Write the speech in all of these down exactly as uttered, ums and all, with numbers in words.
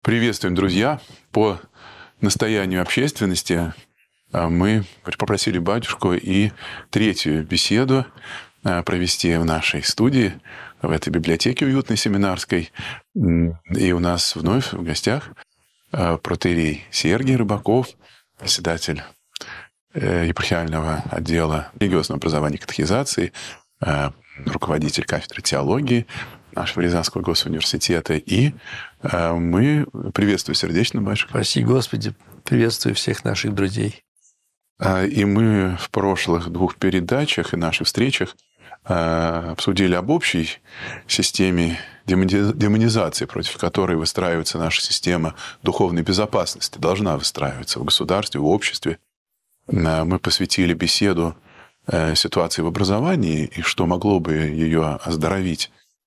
Приветствуем, друзья! По настоянию общественности мы попросили батюшку и третью беседу провести в нашей студии, в этой библиотеке уютной семинарской. И у нас вновь в гостях протоиерей Сергий Рыбаков, председатель епархиального отдела религиозного образования и катехизации, руководитель кафедры теологии нашего Рязанского госуниверситета. И мы приветствуем сердечно, батюшка. Спаси Господи, приветствую всех наших друзей. И мы в прошлых двух передачах и наших встречах обсудили об общей системе демонизации, против которой выстраивается наша система духовной безопасности, должна выстраиваться в государстве, в обществе. Мы посвятили беседу ситуации в образовании и что могло бы ее оздоровить.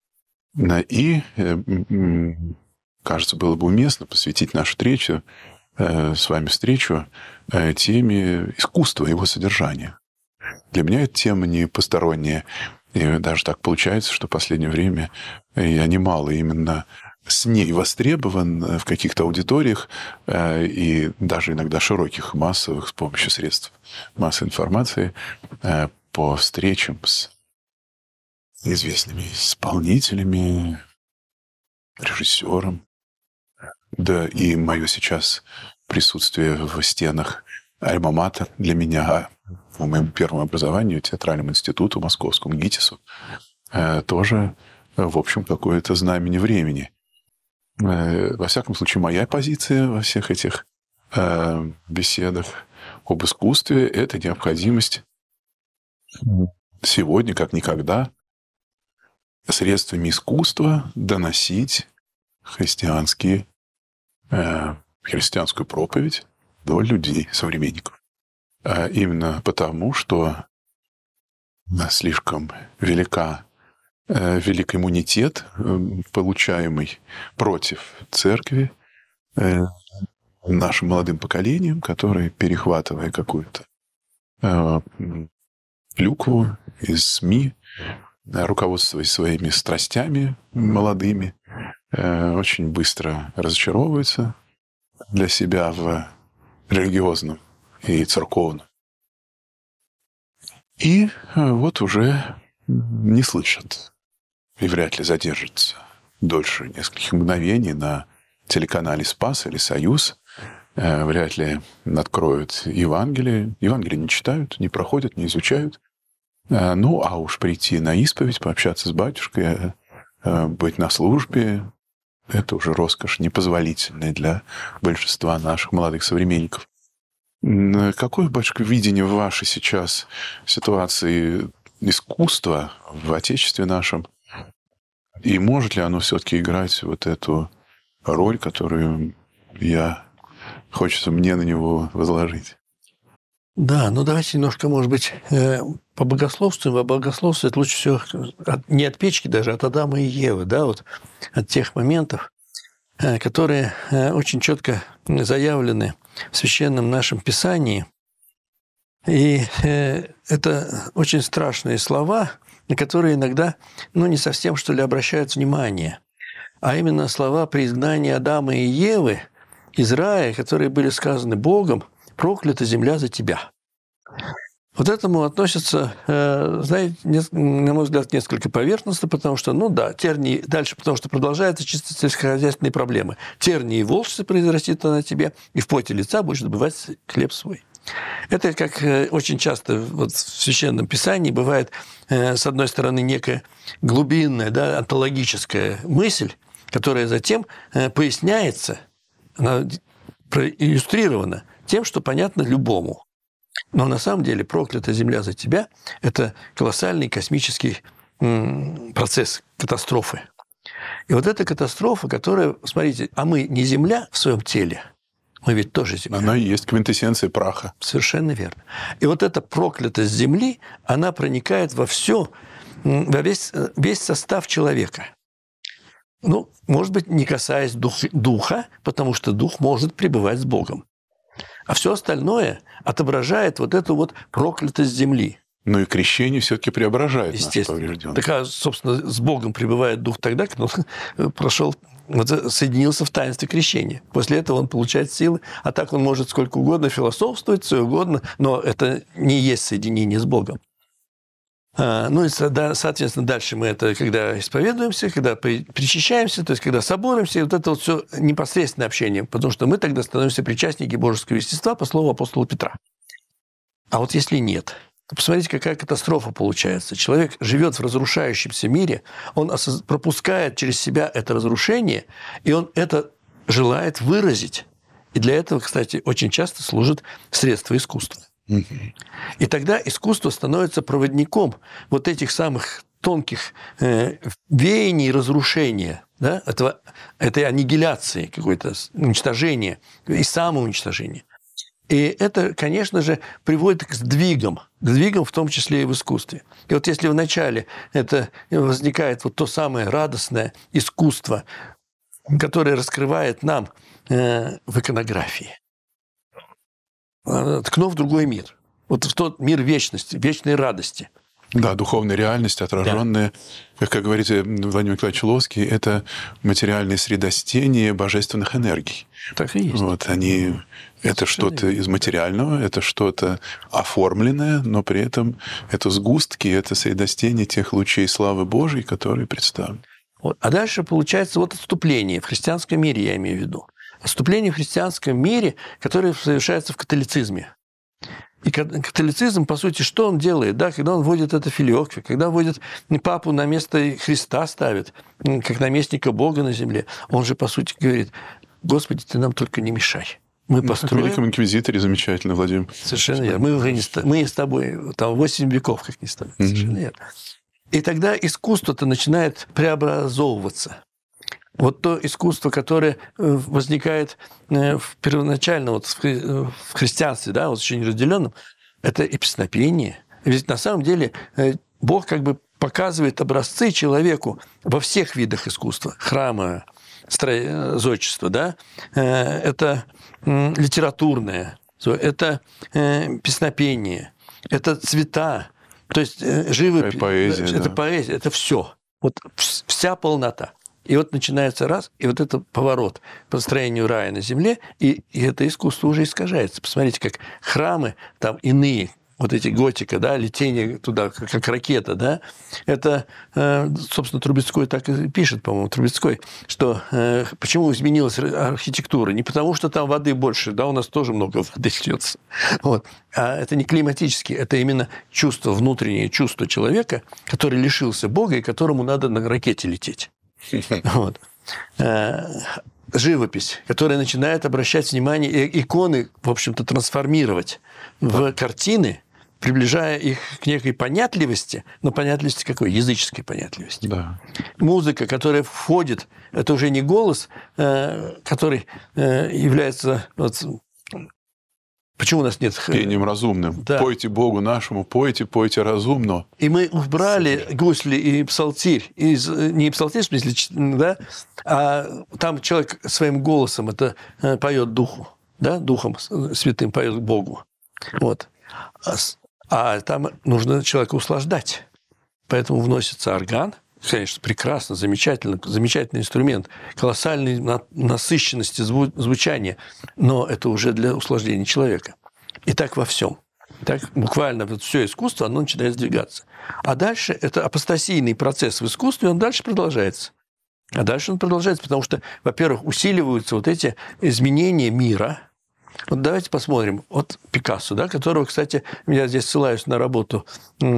И, кажется, было бы уместно посвятить нашу встречу, с вами встречу, теме искусства, его содержания. Для меня эта тема не посторонняя. И даже так получается, что в последнее время я немало именно с ней востребован в каких-то аудиториях и даже иногда широких, массовых, с помощью средств массовой информации по встречам с известными исполнителями, режиссером. Да и мое сейчас присутствие в стенах альма-матер для меня, по моему первому образованию, театральному институту московскому, ГИТИСу, тоже, в общем, какое-то знамение времени. Во всяком случае, моя позиция во всех этих беседах об искусстве – это необходимость сегодня, как никогда, средствами искусства доносить христианские, христианскую проповедь до людей, современников. А именно потому, что слишком велика, велик иммунитет, получаемый против церкви нашим молодым поколением, которые, перехватывая какую-то клюкву из СМИ, руководствуясь своими страстями молодыми, очень быстро разочаровываются для себя в религиозном и церковном. И вот уже не слышат и вряд ли задержатся дольше нескольких мгновений на телеканале «Спас» или «Союз». Вряд ли откроют Евангелие. Евангелие не читают, не проходят, не изучают. Ну, а уж прийти на исповедь, пообщаться с батюшкой, быть на службе — это уже роскошь непозволительная для большинства наших молодых современников. Какое, батюшка, видение в вашей сейчас ситуации искусства в Отечестве нашем? И может ли оно все-таки играть вот эту роль, которую я хочется мне на него возложить? Да, ну давайте немножко, может быть, по богословству. А богословство — это лучше всего от, не от печки даже, от Адама и Евы, да, вот от тех моментов, которые очень четко заявлены в священном нашем Писании. И это очень страшные слова, на которые иногда, ну, не совсем, что ли, обращают внимание, а именно слова при изгнании Адама и Евы из рая, которые были сказаны Богом: «Проклята земля за тебя». Вот этому относятся, знаете, на мой взгляд, несколько поверхностно, потому что, ну да, тернии, дальше, потому что продолжаются чисто сельскохозяйственные проблемы. Тернии и волчцы произрастит она тебе, и в поте лица будешь добывать хлеб свой. Это, как очень часто вот в Священном Писании бывает, с одной стороны, некая глубинная, да, онтологическая мысль, которая затем поясняется, она проиллюстрирована тем, что понятно любому. Но на самом деле проклята земля за тебя – это колоссальный космический процесс катастрофы. И вот эта катастрофа, которая, смотрите, а мы не земля в своем теле, мы ведь тоже земля. Она и есть квинтэссенция праха. Совершенно верно. И вот эта проклятость земли, она проникает во все, во весь, весь состав человека. Ну, может быть, не касаясь дух, духа, потому что дух может пребывать с Богом. А все остальное отображает вот эту вот проклятость земли. Но и крещение все-таки преображает нашу поврежденность. Так, а, собственно, с Богом пребывает Дух тогда, когда он прошел, вот, соединился в таинстве крещения. После этого он получает силы, а так он может сколько угодно философствовать, все угодно, но это не есть соединение с Богом. А, ну и, соответственно, дальше мы это, когда исповедуемся, когда причащаемся, то есть когда соборимся, и вот это вот все непосредственное общение, потому что мы тогда становимся причастники божеского естества по слову апостола Петра. А вот если нет, то посмотрите, какая катастрофа получается. Человек живет в разрушающемся мире, он пропускает через себя это разрушение, и он это желает выразить. И для этого, кстати, очень часто служит средство искусства. И тогда искусство становится проводником вот этих самых тонких э, веяний разрушения, да, этого, этой аннигиляции, какой-то уничтожения и самоуничтожения. И это, конечно же, приводит к сдвигам, к сдвигам в том числе и в искусстве. И вот если вначале это возникает вот то самое радостное искусство, которое раскрывает нам э, в иконографии, ткно в другой мир, вот в тот мир вечности, вечной радости. Да, духовная реальность, отраженная, да. Как говорит Владимир Николаевич Ловский, это материальное средостение божественных энергий. Так и есть. Вот, они, это что-то из материального, это что-то оформленное, но при этом это сгустки, это средостение тех лучей славы Божией, которые представлены. Вот. А дальше получается вот отступление в христианском мире, я имею в виду. Отступление в христианском мире, которое совершается в католицизме. И католицизм, по сути, что он делает? Да, когда он вводит это филиоквию, когда вводит папу на место Христа ставит, как наместника Бога на земле, он же, по сути, говорит: Господи, ты нам только не мешай. Мы ну, построим... В Великом инквизиторе замечательно, Владимир. Совершенно верно. Мы, уже не ст... Мы с тобой там восемь веков, как ни странно. Mm-hmm. Совершенно верно. И тогда искусство-то начинает преобразовываться. Вот то искусство, которое возникает первоначально вот в христианстве, да, вот еще не разделенном, это и песнопение. Ведь на самом деле Бог как бы показывает образцы человеку во всех видах искусства. Храма, зодчества, да, это литературное, это песнопение, это цвета, то есть живопись, поэзия, это да. поэзия, это все. Вот вся полнота. И вот начинается раз, и вот этот поворот по строению рая на земле, и, и это искусство уже искажается. Посмотрите, как храмы там иные, вот эти готика, да, летение туда, как, как ракета, да, это, собственно, Трубецкой так и пишет, по-моему, Трубецкой, что почему изменилась архитектура? Не потому, что там воды больше, да, у нас тоже много воды льется, вот. А это не климатически, это именно чувство, внутреннее чувство человека, который лишился Бога и которому надо на ракете лететь. Вот. Живопись, которая начинает обращать внимание, и иконы, в общем-то, трансформировать в картины, приближая их к некой понятливости, но понятливости какой? Языческой понятливости. Да. Музыка, которая входит, это уже не голос, который является... Почему у нас нет... Пением разумным. Да. Пойте Богу нашему, пойте, пойте разумно. И мы убрали гусли и псалтирь. Из, не псалтирь, в смысле, да, а там человек своим голосом это поет духу, да, духом святым поет Богу. Вот. А там нужно человека услаждать. Поэтому вносится орган. Конечно, прекрасно, замечательно, замечательный инструмент, колоссальной насыщенности звучания, но это уже для услаждения человека. И так во всем. Так буквально вот все искусство, оно начинает сдвигаться. А дальше это апостасийный процесс в искусстве, он дальше продолжается. А дальше он продолжается, потому что, во-первых, усиливаются вот эти изменения мира. Вот давайте посмотрим. Вот Пикассо, да, которого, кстати, я здесь ссылаюсь на работу...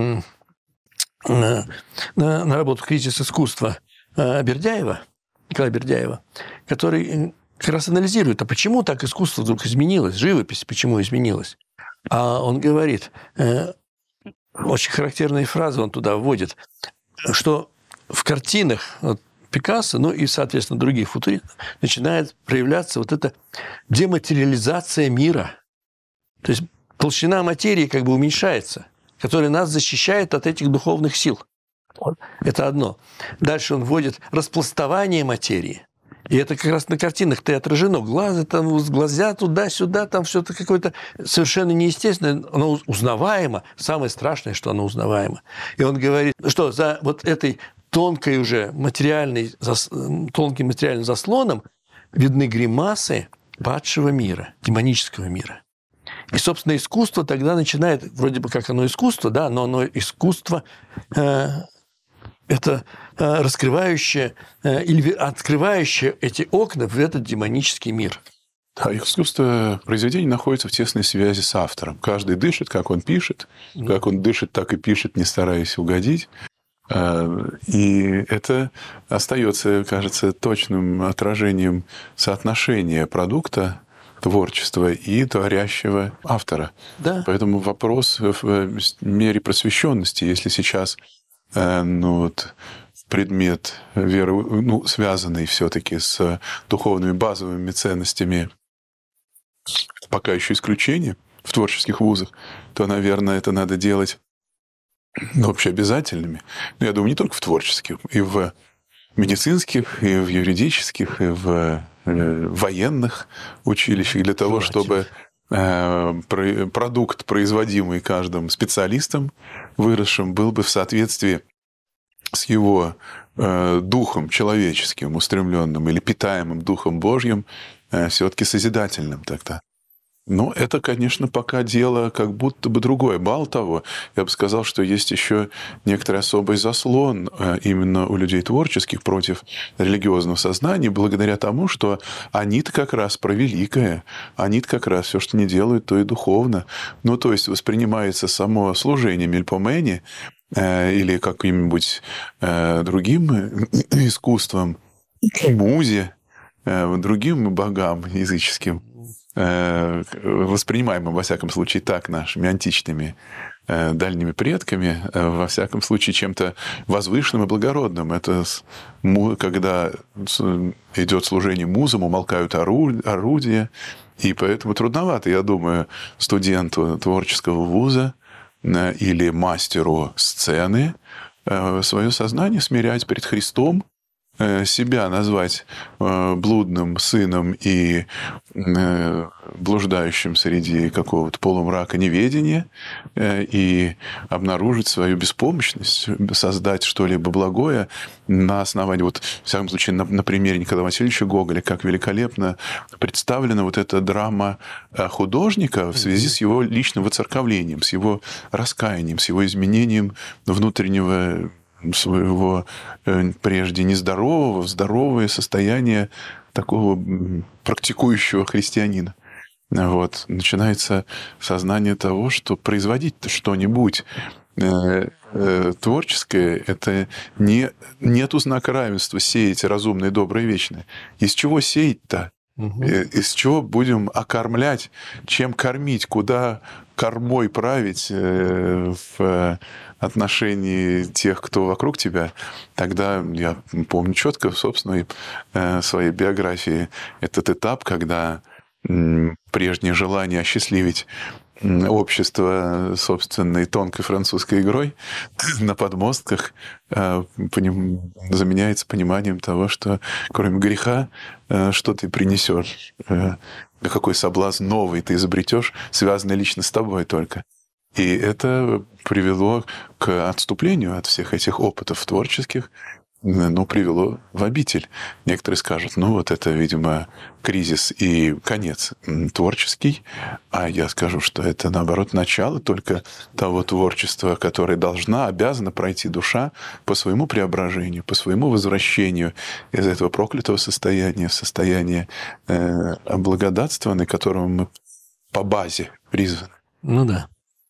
На, на, на работу «Кризис искусства» Бердяева, Николая Бердяева, который как раз анализирует, а почему так искусство вдруг изменилось, живопись почему изменилась. А он говорит, э, очень характерные фразы он туда вводит, что в картинах вот, Пикассо, ну и, соответственно, других футуристов, начинает проявляться вот эта дематериализация мира. То есть толщина материи как бы уменьшается, который нас защищает от этих духовных сил. Это одно. Дальше он вводит распластование материи. И это как раз на картинах-то и отражено. Глаза там, глаза туда-сюда, там все это какое-то совершенно неестественное, оно узнаваемо. Самое страшное, что оно узнаваемо. И он говорит, что за вот этой тонкой уже материальной, тонким материальным заслоном видны гримасы падшего мира, демонического мира. И, собственно, искусство тогда начинает, вроде бы как оно искусство, да, но оно искусство э, это э, раскрывающее э, или открывающее эти окна в этот демонический мир. Да, искусство произведения находится в тесной связи с автором. Каждый дышит, как он пишет, mm. как он дышит, так и пишет, не стараясь угодить. И это остается, кажется, точным отражением соотношения продукта, творчества и творящего автора. Да. Поэтому вопрос в мере просвещенности, если сейчас ну, вот, предмет веры, ну, связанный все-таки с духовными базовыми ценностями, пока еще исключение в творческих вузах, то, наверное, это надо делать ну, общеобязательными. Но я думаю, не только в творческих, и в медицинских, и в юридических, и в военных училищах, для того, чтобы продукт, производимый каждым специалистом, выросшим, был бы в соответствии с его духом человеческим, устремленным или питаемым Духом Божьим, все-таки созидательным тогда. Но это, конечно, пока дело как будто бы другое. Мало того, я бы сказал, что есть еще некоторый особый заслон именно у людей творческих против религиозного сознания, благодаря тому, что они-то как раз про великое, они-то как раз все, что не делают, то и духовно. Ну, то есть воспринимается само служение мельпомени или каким-нибудь другим искусством, музе, другим богам языческим, воспринимаемым, во всяком случае, так нашими античными дальними предками, во всяком случае, чем-то возвышенным и благородным. Это когда идет служение музам, умолкают орудия, и поэтому трудновато, я думаю, студенту творческого вуза или мастеру сцены свое сознание смирять перед Христом, себя назвать блудным сыном и блуждающим среди какого-то полумрака неведения и обнаружить свою беспомощность, создать что-либо благое на основании, вот, в всяком случае, на, на примере Николая Васильевича Гоголя, как великолепно представлена вот эта драма художника в связи с его личным воцерковлением, с его раскаянием, с его изменением внутреннего своего прежде нездорового в здоровое состояние такого практикующего христианина. Вот. Начинается сознание того, что производить-то что-нибудь творческое – это не, нету знака равенства сеять разумное, доброе, вечное. Из чего сеять-то? Угу. Из чего будем окормлять? Чем кормить? Куда кормой править в отношении тех, кто вокруг тебя? Тогда я помню четко в собственной своей биографии этот этап, когда прежнее желание осчастливить общество собственной тонкой французской игрой на подмостках заменяется пониманием того, что кроме греха, что ты принесешь, какой соблазн новый ты изобретешь, связанный лично с тобой только. И это привело к отступлению от всех этих опытов творческих, ну, привело в обитель. Некоторые скажут, ну, вот это, видимо, кризис и конец творческий, а я скажу, что это, наоборот, начало только того творчества, которое должна, обязана пройти душа по своему преображению, по своему возвращению из этого проклятого состояния в состояние э, облагодатствованное, к которому мы по базе призваны. Ну да.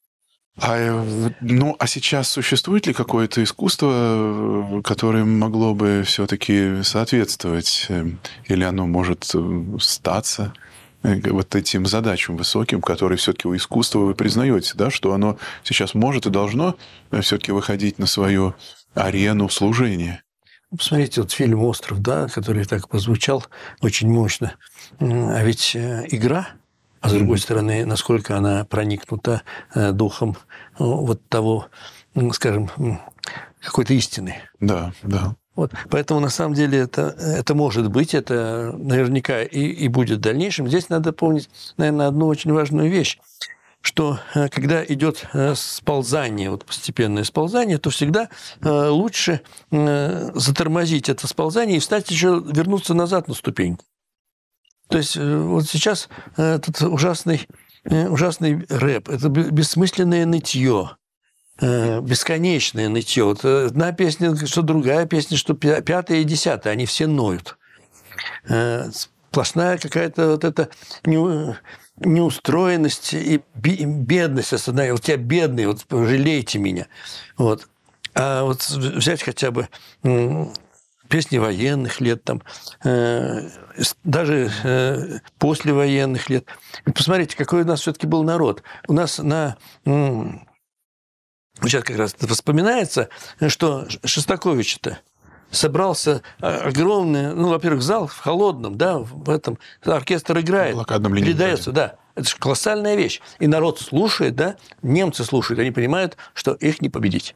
А, ну, а сейчас существует ли какое-то искусство, которое могло бы все-таки соответствовать, или оно может статься вот этим задачам высоким, которые все-таки у искусства вы признаете, да, что оно сейчас может и должно все-таки выходить на свою арену служения? Посмотрите, вот фильм «Остров», да, который так прозвучал очень мощно. А ведь игра... А с другой стороны, насколько она проникнута духом вот того, скажем, какой-то истины. Да, да. Вот. Поэтому, на самом деле, это, это может быть, это наверняка и, и будет в дальнейшем. Здесь надо помнить, наверное, одну очень важную вещь, что когда идет сползание, вот постепенное сползание, то всегда лучше затормозить это сползание и встать еще, вернуться назад на ступеньку. То есть вот сейчас этот ужасный, ужасный рэп, это бессмысленное нытье, бесконечное нытье. Вот одна песня, что другая песня, что пятая и десятая, они все ноют. Сплошная какая-то вот эта неустроенность и бедность основная. Вот я бедный, вот жалейте меня. Вот. А вот взять хотя бы песни военных лет, там, даже послевоенных лет. Посмотрите, какой у нас все-таки был народ. У нас на... Сейчас как раз это вспоминается, что Шостакович-то собрался огромный, ну, во-первых, зал в Холодном, да, в этом оркестр играет, передается, да. Это же колоссальная вещь. И народ слушает, да, немцы слушают, они понимают, что их не победить.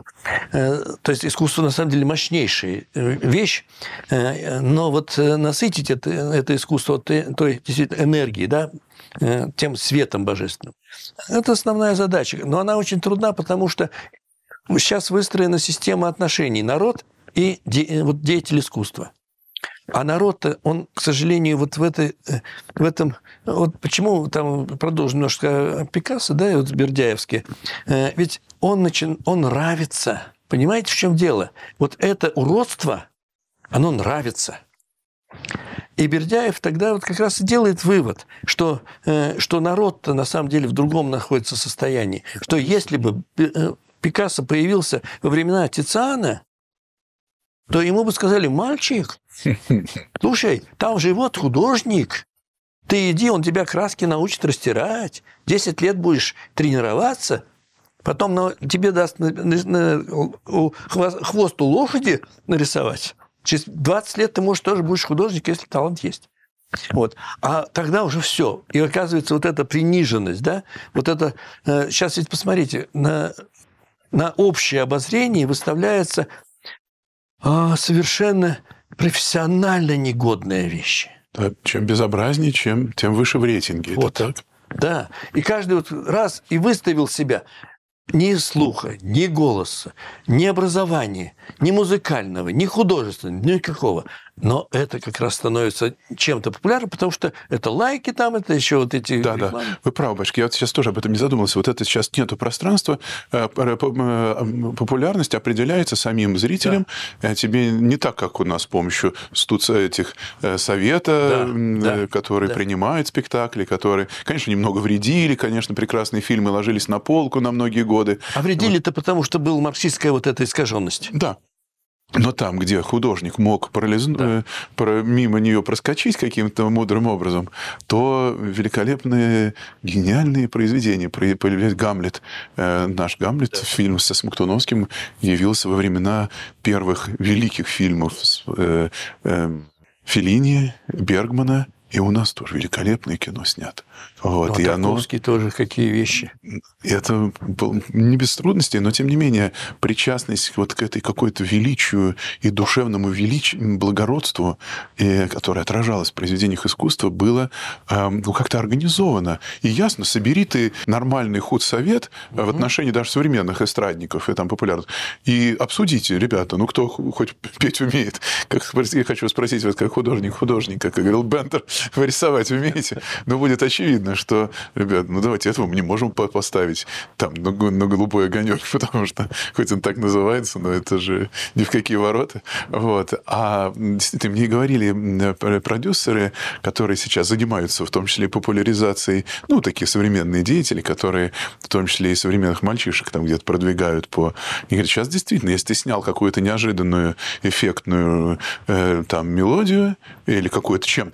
То есть искусство, на самом деле, мощнейшая вещь, но вот насытить это, это искусство той, той действительно энергией, да, тем светом божественным, это основная задача. Но она очень трудна, потому что сейчас выстроена система отношений народ и де, вот деятель искусства. А народ-то, он, к сожалению, вот в, этой, в этом... Вот почему там продолжим немножко Пикассо, да, и вот Бердяевские. Ведь он, начин, он нравится. Понимаете, в чем дело? Вот это уродство, оно нравится. И Бердяев тогда вот как раз и делает вывод, что, что народ-то на самом деле в другом находится состоянии. Что если бы Пикассо появился во времена Тициана, то ему бы сказали: мальчик, слушай, там живет художник, ты иди, он тебя краски научит растирать, десять лет будешь тренироваться, потом на, тебе даст на, на, на, хвост у лошади нарисовать. Через двадцать лет ты, может, тоже будешь художник, если талант есть. Вот. А тогда уже все. И оказывается, вот эта приниженность, да, вот это... Сейчас ведь посмотрите, на, на общее обозрение выставляется совершенно профессионально негодные вещи. Да, чем безобразнее, чем, тем выше в рейтинге. Вот это так. Да. И каждый вот раз и выставил себя. Ни слуха, ни голоса, ни образования, ни музыкального, ни художественного, никакого. Но это как раз становится чем-то популярным, потому что это лайки там, это еще вот эти... Да, рекламы. Да. Вы правы, Башки, я вот сейчас тоже об этом не задумывался. Вот это сейчас нету пространства. Популярность определяется самим зрителем. Да. Тебе не так, как у нас с помощью этих совета, да, да, которые да. принимают спектакли, которые, конечно, немного вредили, конечно, прекрасные фильмы ложились на полку на многие годы. А вредили-то вот. Потому, что была марксистская вот эта искаженность. Да. Но там, где художник мог парализ... да. мимо нее проскочить каким-то мудрым образом, то великолепные, гениальные произведения появились. Гамлет, наш Гамлет, да. фильм со Смоктуновским, явился во времена первых великих фильмов Феллини, Бергмана. И у нас тоже великолепное кино снято. Вот. И Тарковский оно... тоже какие вещи. Это был не без трудностей, но, тем не менее, причастность вот к этой какой-то величию и душевному велич... благородству, и, которое отражалось в произведениях искусства, было э, ну, как-то организовано. И ясно, собери ты нормальный худсовет угу. в отношении даже современных эстрадников и там популярных, и обсудите, ребята, ну, кто хоть петь умеет. Как, я хочу спросить вас, как художник художника, как говорил Бендер, вы рисовать умеете? Ну, будет очевидно, что, ребят, ну, давайте этого мы не можем поставить там на, на голубой огонек, потому что, хоть он так называется, но это же ни в какие ворота. Вот. А действительно, мне говорили продюсеры, которые сейчас занимаются в том числе популяризацией, ну, такие современные деятели, которые в том числе и современных мальчишек там где-то продвигают по... И говорят, сейчас действительно, если ты снял какую-то неожиданную, эффектную э, там мелодию или какую-то чем-то запривлек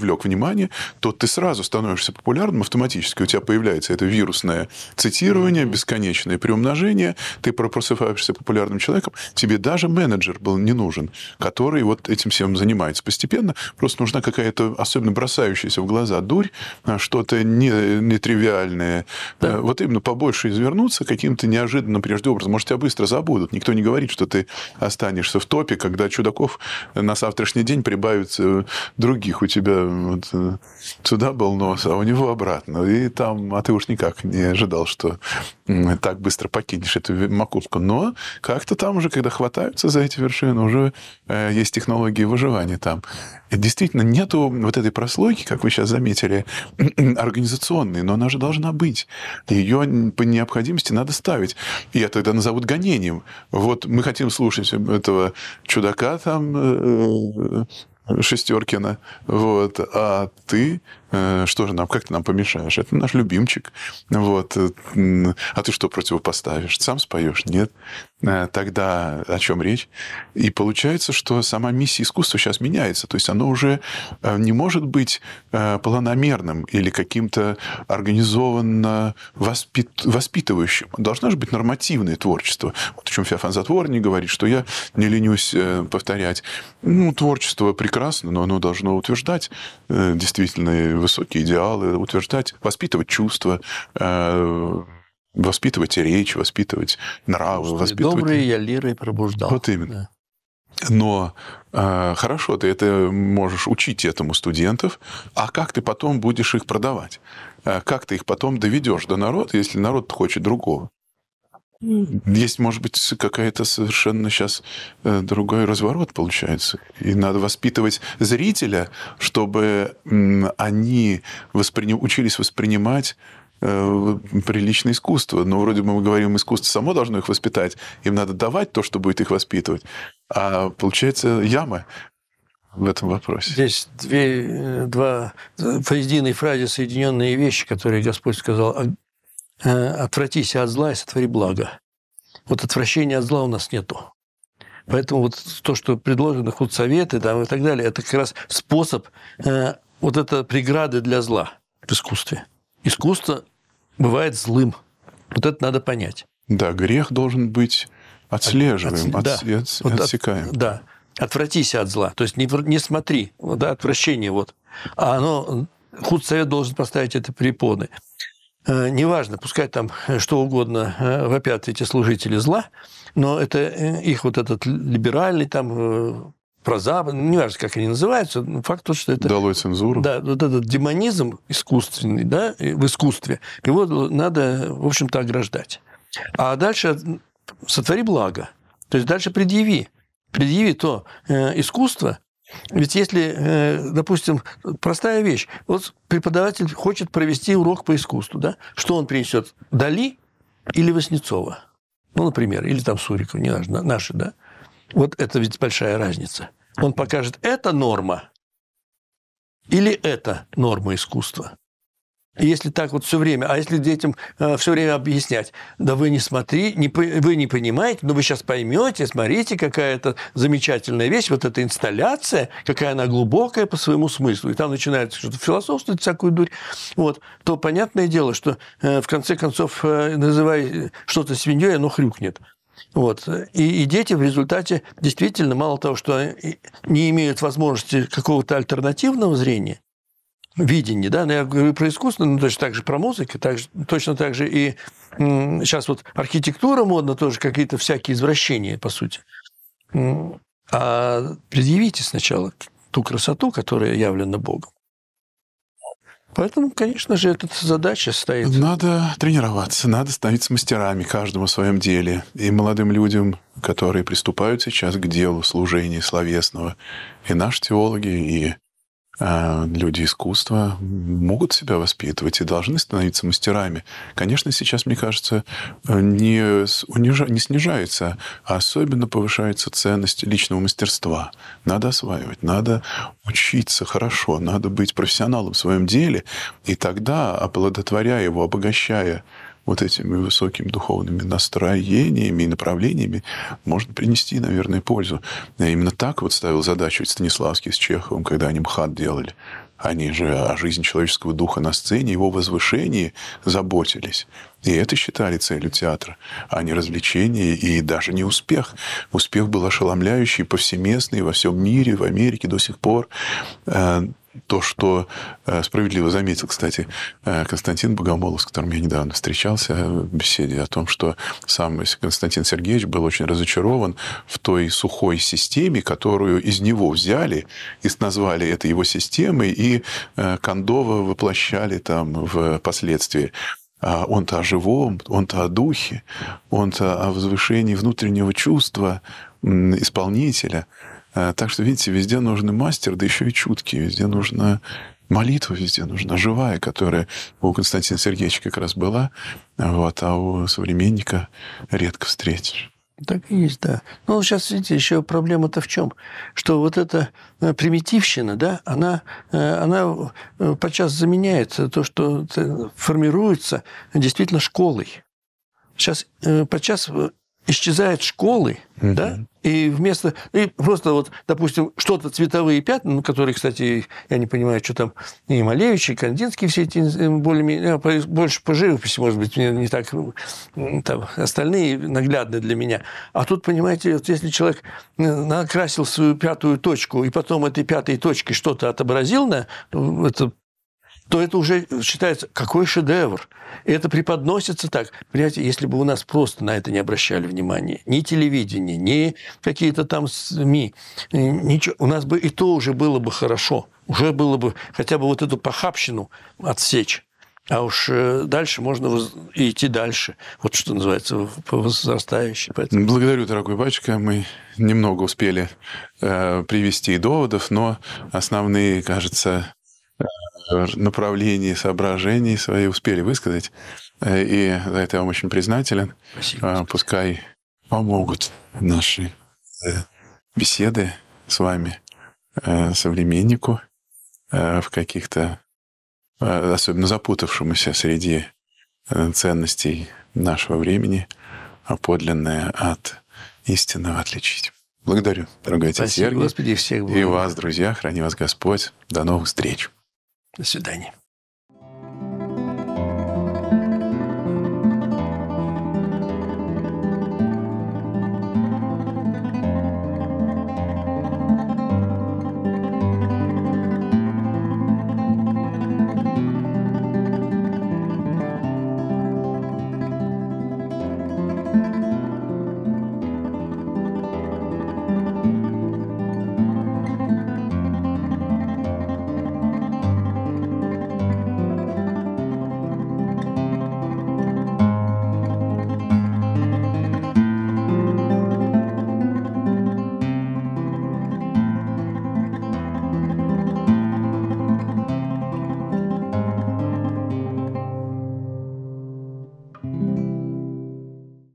привлек внимание, то ты сразу становишься популярным автоматически. У тебя появляется это вирусное цитирование, бесконечное приумножение, ты просыпаешься популярным человеком, тебе даже менеджер был не нужен, который вот этим всем занимается. Постепенно просто нужна какая-то, особенно бросающаяся в глаза дурь, что-то нетривиальное. Да. Вот именно побольше извернуться каким-то неожиданным прежде образом. Может, тебя быстро забудут. Никто не говорит, что ты останешься в топе, когда чудаков на завтрашний день прибавится других. У тебя вот сюда был нос, а у него обратно. И там, а ты уж никак не ожидал, что так быстро покинешь эту макушку. Но как-то там уже, когда хватаются за эти вершины, уже есть технологии выживания там. И действительно, нету вот этой прослойки, как вы сейчас заметили, организационной, но она же должна быть. Ее по необходимости надо ставить. И это тогда назовут гонением. Вот мы хотим слушать этого чудака там, Шестеркина, вот, а ты, что же нам, как ты нам помешаешь? Это наш любимчик, вот, а ты что противопоставишь? Сам споешь? Нет. Тогда о чем речь? И получается, что сама миссия искусства сейчас меняется, то есть оно уже не может быть планомерным или каким-то организованно воспит... воспитывающим. Должно же быть нормативное творчество. Вот о чем Феофан Затворник говорит, что я не ленюсь повторять. Ну, творчество прекрасно, но оно должно утверждать действительно высокие идеалы, утверждать, воспитывать чувства, воспитывать речь, воспитывать нравы. Воспитывать... Добрые я лирой пробуждал. Вот именно. Да. Но э, хорошо, ты это можешь учить этому студентов, а как ты потом будешь их продавать? Как ты их потом доведешь до народа, если народ хочет другого? Есть, может быть, какая-то совершенно сейчас другой разворот получается. И надо воспитывать зрителя, чтобы они воспри... учились воспринимать приличное искусство. Но вроде бы мы говорим, искусство само должно их воспитать. Им надо давать то, что будет их воспитывать. А получается яма в этом вопросе. Здесь две, два в единой фразе соединенные вещи, которые Господь сказал. Отвратись от зла и сотвори благо. Вот отвращения от зла у нас нету. Поэтому вот то, что предложено, худсоветы там, и так далее, это как раз способ вот это преграды для зла в искусстве. Искусство бывает злым. Вот это надо понять. Да, грех должен быть отслеживаем, от, от, да, от, вот отсекаем. От, да, отвратись от зла. То есть не, не смотри, да, отвращение вот. А оно, худсовет должен поставить это препоны. Неважно, пускай там что угодно вопят эти служители зла, но это их вот этот либеральный там прозапад, неважно, как они называются, факт тот, что это... Долой цензуру. Да, вот этот демонизм искусственный, да, в искусстве, его надо, в общем-то, ограждать. А дальше сотвори благо. То есть дальше предъяви. Предъяви то э, искусство. Ведь если, э, допустим, простая вещь. Вот преподаватель хочет провести урок по искусству, да? Что он принесет? Дали или Васнецова? Ну, например, или там Сурикова, неважно, наши, да? Вот это ведь большая разница. Он покажет, это норма или это норма искусства. И если так вот все время, а если детям все время объяснять, да вы не смотрите, не, вы не понимаете, но вы сейчас поймете, смотрите, какая это замечательная вещь, вот эта инсталляция, какая она глубокая по своему смыслу, и там начинается что-то философствовать, всякую дурь, вот, то понятное дело, что в конце концов, называя что-то свиньей, оно хрюкнет. Вот. И, и дети в результате действительно, мало того, что не имеют возможности какого-то альтернативного зрения, видения, да, но я говорю про искусство, ну, точно так же про музыку, так же, точно так же и м, сейчас вот архитектура модна, тоже какие-то всякие извращения, по сути. А предъявите сначала ту красоту, которая явлена Богом. Поэтому, конечно же, эта задача стоит. Надо тренироваться, надо становиться мастерами каждому в своем деле. И молодым людям, которые приступают сейчас к делу служения словесного, и наши теологи, и э, люди искусства могут себя воспитывать и должны становиться мастерами. Конечно, сейчас, мне кажется, не, унижа... не снижается, а особенно повышается ценность личного мастерства. Надо осваивать, надо учиться хорошо, надо быть профессионалом в своем деле, и тогда, оплодотворяя его, обогащая вот этими высокими духовными настроениями и направлениями, можно принести, наверное, пользу. Я именно так вот ставил задачу Станиславский с Чеховым, когда они МХАТ делали. Они же о жизни человеческого духа на сцене, его возвышении заботились. И это считали целью театра, а не развлечение и даже не успех. Успех был ошеломляющий, повсеместный во всем мире, в Америке до сих пор. То, что справедливо заметил, кстати, Константин Богомолов, с которым я недавно встречался в беседе, о том, что сам Константин Сергеевич был очень разочарован в той сухой системе, которую из него взяли и назвали это его системой, и кондово воплощали там впоследствии. А он-то о живом, он-то о духе, он-то о возвышении внутреннего чувства исполнителя. Так что, видите, везде нужен мастер, да еще и чуткий. Везде нужна молитва, везде нужна живая, которая у Константина Сергеевича как раз была, вот, а у современника редко встретишь. Так и есть, да. Ну, сейчас, видите, еще проблема-то в чем? Что вот эта примитивщина, да, она, она подчас заменяет то, что формируется действительно школой. Сейчас подчас исчезают школы, mm-hmm. да, и вместо... И просто вот, допустим, что-то цветовые пятна, ну, которые, кстати, я не понимаю, что там и Малевич, и Кандинский, все эти более-менее... Больше по живописи, может быть, не так... Там, остальные наглядны для меня. А тут, понимаете, вот если человек накрасил свою пятую точку, и потом этой пятой точкой что-то отобразил на... Это, то это уже считается, какой шедевр. И это преподносится так. Понимаете, если бы у нас просто на это не обращали внимания, ни телевидение, ни какие-то там СМИ, ничего, у нас бы и то уже было бы хорошо. Уже было бы хотя бы вот эту похабщину отсечь. А уж дальше можно идти дальше. Вот что называется, по возрастающей. Поэтому... Благодарю, дорогой батюшка. Мы немного успели э, привести доводов, но основные, кажется... направлений, соображений свои успели высказать. И за это я вам очень признателен. Спасибо. Пускай помогут наши беседы с вами современнику в каких-то, особенно запутавшемуся среди ценностей нашего времени, а подлинное от истинного отличить. Благодарю, дорогой отец Сергий. Господи, всех и вас, друзья. Храни вас Господь. До новых встреч. До свидания.